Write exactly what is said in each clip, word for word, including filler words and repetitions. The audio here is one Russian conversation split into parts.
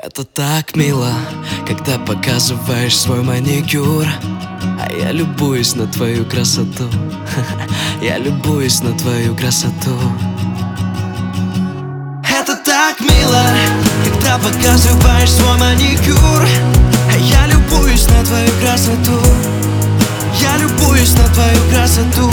Это так мило, когда показываешь свой маникюр. А я любуюсь на твою красоту. Я любуюсь на твою красоту. Это так мило, когда показываешь свой маникюр. А я любуюсь на твою красоту. Я любуюсь на твою красоту.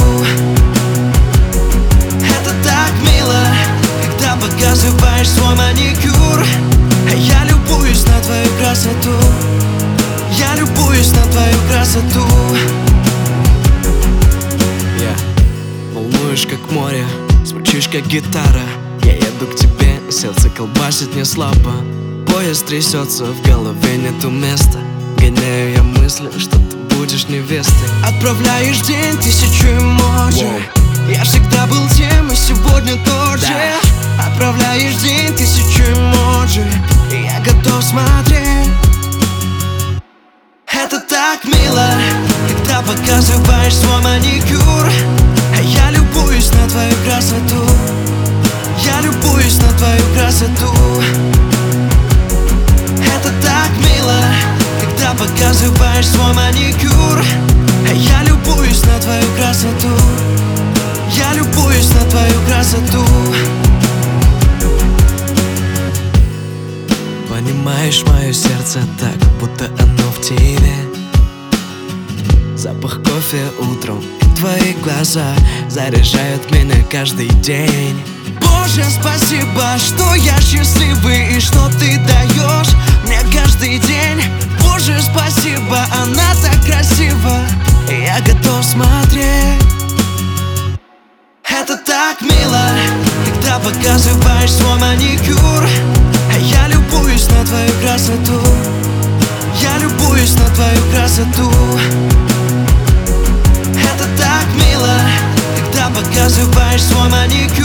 Это так мило, когда показываешь свой маникюр. А я любуюсь на твою красоту. Я любуюсь на твою красоту. Я волнуешь, как море, звучишь, как гитара. Я еду к тебе, сердце колбасит не слабо. Поезд трясется, в голове нету места. Гоняю я мысли, что ты будешь невестой. Отправляешь день тысячу эмоджи. Я всегда был тем, и сегодня тоже. Да. Отправляешь день тысячу эмоджи, и я готов смотреть. Это так мило, когда показываешь свой маникюр. А я любуюсь на твою красоту. Я любуюсь на твою красоту. Это так мило, когда показываешь свой маникюр. А я любуюсь на твою красоту. Я любуюсь на твою красоту. Понимаешь мое сердце так, будто оно в тебе. Запах кофе утром и твои глаза заряжают меня каждый день. Боже, спасибо, что я счастливый и что ты даешь мне каждый день. Боже, спасибо, она так красива, и я готов смотреть. Это так мило, когда показываешь свой маникюр. А я любуюсь на твою красоту. Я любуюсь на твою красоту. Это так мило, когда показываешь свой маникюр.